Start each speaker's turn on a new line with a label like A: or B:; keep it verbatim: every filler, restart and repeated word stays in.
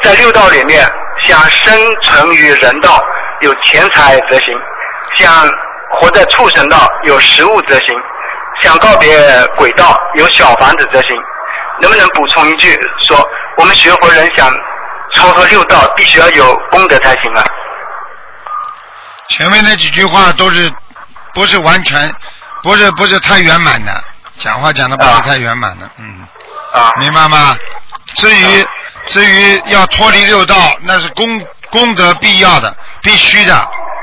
A: 在六道里面，想生存于人道有钱财则行，想活在畜生道有食物则行，想告别鬼道有小房子则行。能不能补充一句说，我们学佛人想超脱六道，必须要有功德才行啊？
B: 前面那几句话都是不是完全，不是不是太圆满的，讲话讲的不是太圆满的，啊、嗯，
A: 啊，
B: 明白吗？至于、啊、至于要脱离六道，那是功功德必要的，必须的，